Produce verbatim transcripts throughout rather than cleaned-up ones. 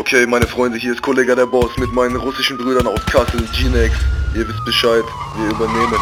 Okay, meine Freunde, hier ist Kollega der Boss mit meinen russischen Brüdern aus Kassel, G-Nex. Ihr wisst Bescheid, wir übernehmen.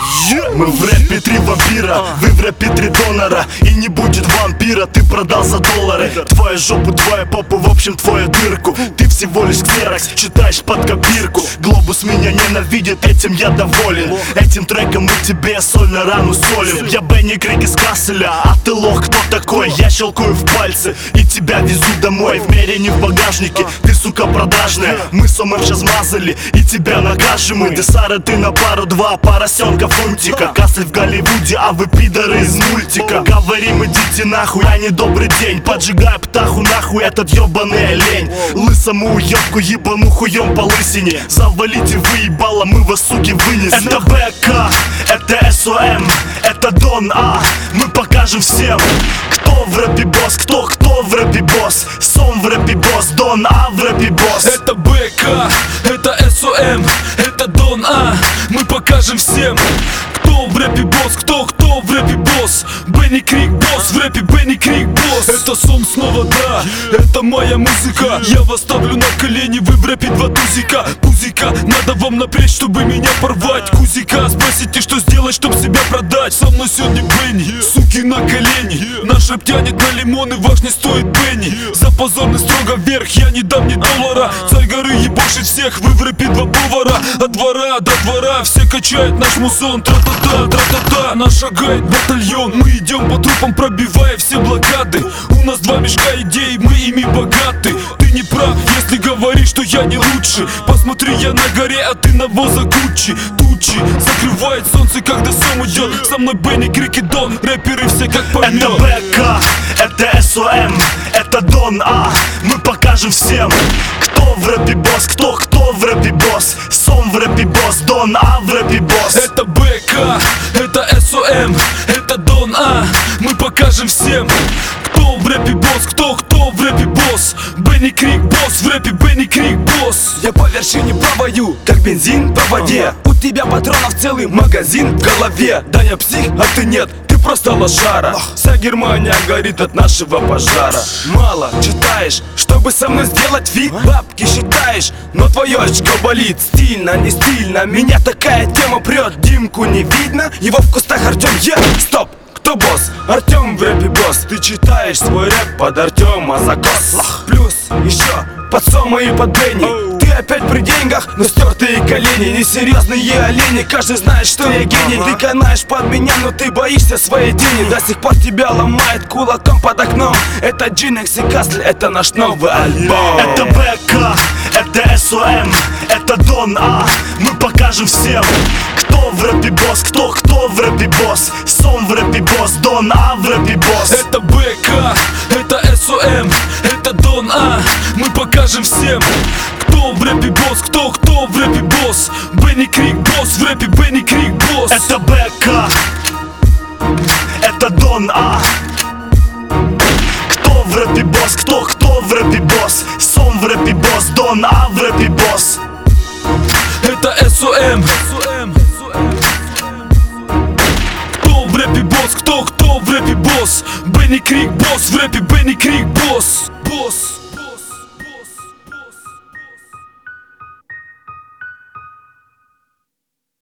Мы в рэпе три вампира, вы в рэпе три донора. И не будет вампира, ты продал за доллары. Твою жопу, твою попу, в общем твою дырку. Ты всего лишь ксерокс, читаешь под копирку. Глобус меня ненавидит, этим я доволен. Этим треком мы тебе соль на рану солим. Я Бенни Крик из Касселя, а ты лох, кто такой? Я щелкаю в пальцы и тебя везу домой. В мере не в багажнике, ты сука продажная. Мы с омом сейчас мазали и тебя накажем. Мы десары, ты на пару-два поросенка фунтика. Кассель в Голливуде, а вы пидоры из мультика. Говорим, идите нахуй, а не добрый день. Поджигай птаху нахуй, этот ебаный олень. Лысому уебку ебану хуем по лысине. Завалите вы ебало, мы вас, суки, вынесем. Это БК, это СОМ, это Дон А. Мы покажем всем, кто в рэпе босс, кто, кто в рэпе босс. Сом в рэпе босс, Дон А в рэпе босс. Это БК, это СОМ, это Дон А. Мы покажем всем, кто в рэпе босс, кто, кто в рэпе босс. Бенни Крик босс, в рэпе Бенни Крик босс. Это Сом снова, да, это моя музыка. Я вас ставлю на колени, вы в рэпе два тузика. Пузика, надо вам напрячь, чтобы меня порвать. Кузика, спросите, что сделать, чтоб себя продать. Со мной сегодня Бенни, суки на колени. Наш рэп тянет на лимоны, ваш не стоит Бенни. За позорный строго вверх, я не дам ни доллара. Царь горы ебошит всех, вы в рэпе два повара. От двора до двора, все качают наш музон. Тра-та-та, тра-та-та, наш шагает батальон. Мы идем по трупам, пробивая все блокады. У нас два мешка идей, мы ими богаты. Ты не прав, если говоришь, что я не лучше. Посмотри, я на горе, а ты на воза Гуччи. Тучи закрывает солнце, когда Сом идет. Со мной Бенни Крик и Дон, рэперы все как помет. Это БК, это СОМ, это Дон А. Мы покажем всем, кто в рэпе босс, кто, кто в рэпе босс. Сом в рэпе босс, Дон А в рэпе босс. Это БК, это СОМ, это Дон А. Мы покажем всем, кто в рэпе босс, кто, кто в рэпе босс. Бенни Крик босс, в рэпе Бенни Крик босс. Я по вершине плаваю, как бензин по воде. У тебя патронов целый магазин в голове. Да я псих, а ты нет, ты просто лошара. Вся Германия горит от нашего пожара. Мало читаешь, чтобы со мной сделать фиг. Бабки считаешь, но твое очко болит. Стильно, не стильно, меня такая тема прет. Димку не видно, его в кустах Артем е. Стоп! Кто босс? Артем в рэпе босс. Ты читаешь свой рэп под Артема закос. Плюс еще под Сома и под Бенни. Ты опять при деньгах, но стертые колени. Несерьезные олени, каждый знает, что я гений. Ты канаешь под меня, но ты боишься своей тени. До сих пор тебя ломает кулаком под окном. Это G-Nex и Кассель, это наш новый альбом. Это БК, это СОМ, это Дон А. Мы покажем всем, кто в рэпе босс, кто, кто в рэпе босс. Сом в рэпе босс, Дон А в рэпе босс. Это БК, это СОМ, это Дон А. Мы покажем всем, кто в рэпе босс, кто, кто в рэпе босс. Бенни Крик босс, в рэпе Бенни Крик босс. Это БК, это Дон А. Кто в рэпе босс, кто, кто в рэпе босс. Сом в рэпе босс, Дон А в рэпе босс. Это СОМ. Кто в рэпе босс, кто, кто в рэпе босс. Бенни Крик босс, в рэпе Бенни Крик босс.